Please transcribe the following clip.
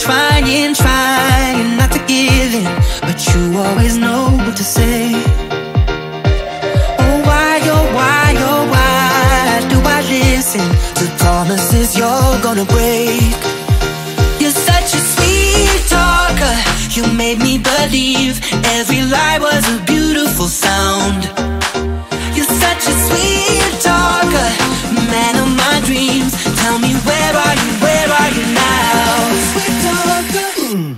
trying not to give in, but you always know what to say. Oh why do I listen to promises you're gonna break? You're such a sweet talker, you made me believe every lie was a beautiful sound. You're such a sweet talker,